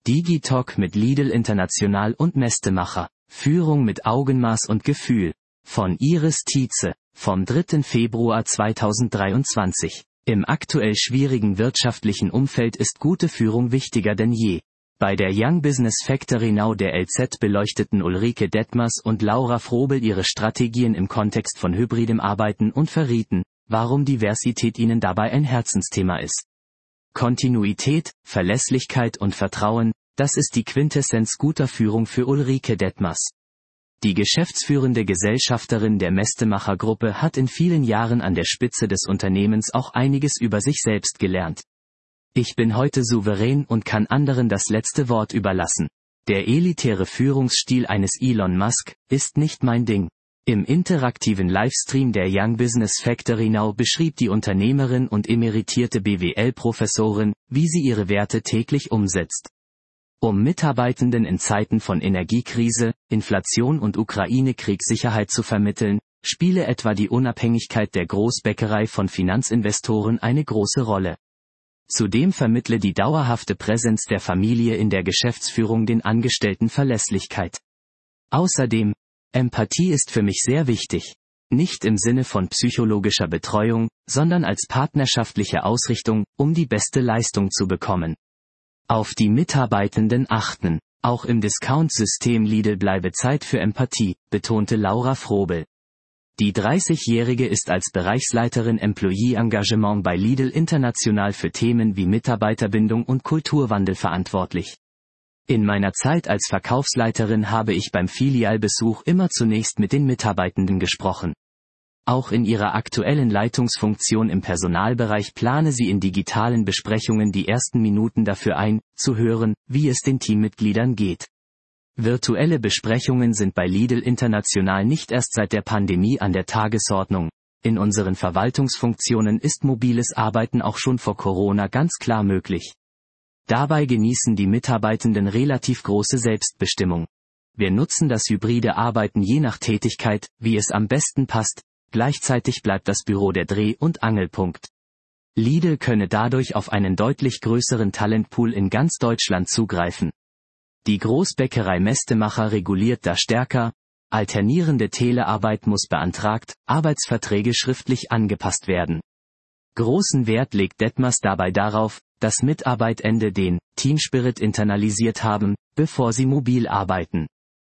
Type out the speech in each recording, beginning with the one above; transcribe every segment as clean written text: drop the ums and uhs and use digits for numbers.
Digitalk mit Lidl International und Mestemacher. Führung mit Augenmaß und Gefühl. Von Iris Tietze. Vom 3. Februar 2023. Im aktuell schwierigen wirtschaftlichen Umfeld ist gute Führung wichtiger denn je. Bei der Young Business Factory Now der LZ beleuchteten Ulrike Detmers und Laura Frobel ihre Strategien im Kontext von hybridem Arbeiten und verrieten, warum Diversität ihnen dabei ein Herzensthema ist. Kontinuität, Verlässlichkeit und Vertrauen, das ist die Quintessenz guter Führung für Ulrike Detmers. Die geschäftsführende Gesellschafterin der Mestemacher Gruppe hat in vielen Jahren an der Spitze des Unternehmens auch einiges über sich selbst gelernt. Ich bin heute souverän und kann anderen das letzte Wort überlassen. Der elitäre Führungsstil eines Elon Musk ist nicht mein Ding. Im interaktiven Livestream der Young Business Factory Now beschrieb die Unternehmerin und emeritierte BWL-Professorin, wie sie ihre Werte täglich umsetzt. Um Mitarbeitenden in Zeiten von Energiekrise, Inflation und Ukraine-Krieg Sicherheit zu vermitteln, spiele etwa die Unabhängigkeit der Großbäckerei von Finanzinvestoren eine große Rolle. Zudem vermittle die dauerhafte Präsenz der Familie in der Geschäftsführung den Angestellten Verlässlichkeit. Außerdem, Empathie ist für mich sehr wichtig. Nicht im Sinne von psychologischer Betreuung, sondern als partnerschaftliche Ausrichtung, um die beste Leistung zu bekommen. Auf die Mitarbeitenden achten. Auch im Discount-System Lidl bleibe Zeit für Empathie, betonte Laura Frobel. Die 30-Jährige ist als Bereichsleiterin Employee Engagement bei Lidl International für Themen wie Mitarbeiterbindung und Kulturwandel verantwortlich. In meiner Zeit als Verkaufsleiterin habe ich beim Filialbesuch immer zunächst mit den Mitarbeitenden gesprochen. Auch in ihrer aktuellen Leitungsfunktion im Personalbereich plane sie in digitalen Besprechungen die ersten Minuten dafür ein, zu hören, wie es den Teammitgliedern geht. Virtuelle Besprechungen sind bei Lidl International nicht erst seit der Pandemie an der Tagesordnung. In unseren Verwaltungsfunktionen ist mobiles Arbeiten auch schon vor Corona ganz klar möglich. Dabei genießen die Mitarbeitenden relativ große Selbstbestimmung. Wir nutzen das hybride Arbeiten je nach Tätigkeit, wie es am besten passt, gleichzeitig bleibt das Büro der Dreh- und Angelpunkt. Lidl könne dadurch auf einen deutlich größeren Talentpool in ganz Deutschland zugreifen. Die Großbäckerei Mestemacher reguliert da stärker, alternierende Telearbeit muss beantragt, Arbeitsverträge schriftlich angepasst werden. Großen Wert legt Detmers dabei darauf, dass Mitarbeitende den Teamspirit internalisiert haben, bevor sie mobil arbeiten.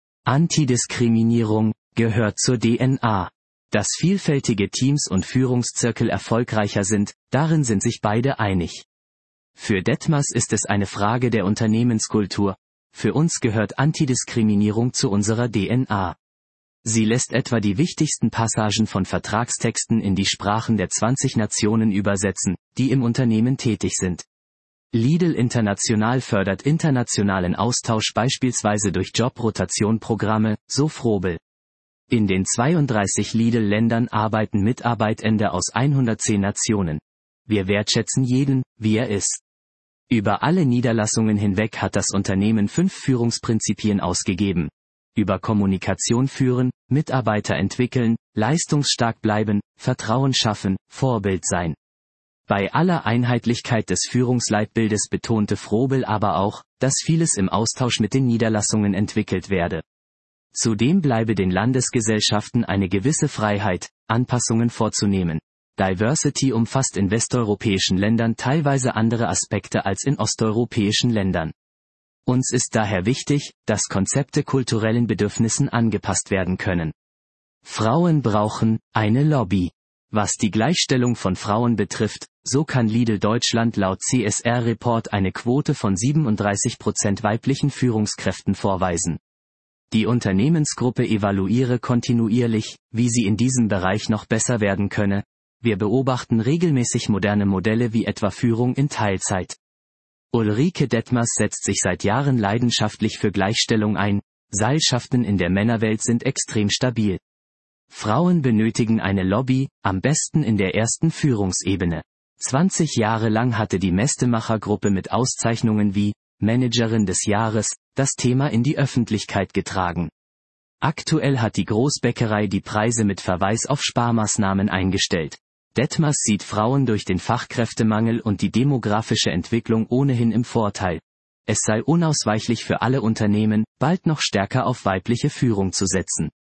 Antidiskriminierung gehört zur DNA. Dass vielfältige Teams und Führungszirkel erfolgreicher sind, darin sind sich beide einig. Für Detmers ist es eine Frage der Unternehmenskultur. Für uns gehört Antidiskriminierung zu unserer DNA. Sie lässt etwa die wichtigsten Passagen von Vertragstexten in die Sprachen der 20 Nationen übersetzen, die im Unternehmen tätig sind. Lidl International fördert internationalen Austausch beispielsweise durch Jobrotation-Programme, so Frobel. In den 32 Lidl-Ländern arbeiten Mitarbeitende aus 110 Nationen. Wir wertschätzen jeden, wie er ist. Über alle Niederlassungen hinweg hat das Unternehmen 5 Führungsprinzipien ausgegeben. Über Kommunikation führen, Mitarbeiter entwickeln, leistungsstark bleiben, Vertrauen schaffen, Vorbild sein. Bei aller Einheitlichkeit des Führungsleitbildes betonte Frobel aber auch, dass vieles im Austausch mit den Niederlassungen entwickelt werde. Zudem bleibe den Landesgesellschaften eine gewisse Freiheit, Anpassungen vorzunehmen. Diversity umfasst in westeuropäischen Ländern teilweise andere Aspekte als in osteuropäischen Ländern. Uns ist daher wichtig, dass Konzepte kulturellen Bedürfnissen angepasst werden können. Frauen brauchen eine Lobby. Was die Gleichstellung von Frauen betrifft, so kann Lidl Deutschland laut CSR-Report eine Quote von 37% weiblichen Führungskräften vorweisen. Die Unternehmensgruppe evaluiere kontinuierlich, wie sie in diesem Bereich noch besser werden könne. Wir beobachten regelmäßig moderne Modelle wie etwa Führung in Teilzeit. Ulrike Detmers setzt sich seit Jahren leidenschaftlich für Gleichstellung ein. Seilschaften in der Männerwelt sind extrem stabil. Frauen benötigen eine Lobby, am besten in der ersten Führungsebene. 20 Jahre lang hatte die Mestemacher-Gruppe mit Auszeichnungen wie Managerin des Jahres das Thema in die Öffentlichkeit getragen. Aktuell hat die Großbäckerei die Preise mit Verweis auf Sparmaßnahmen eingestellt. Detmers sieht Frauen durch den Fachkräftemangel und die demografische Entwicklung ohnehin im Vorteil. es sei unausweichlich für alle Unternehmen, bald noch stärker auf weibliche Führung zu setzen.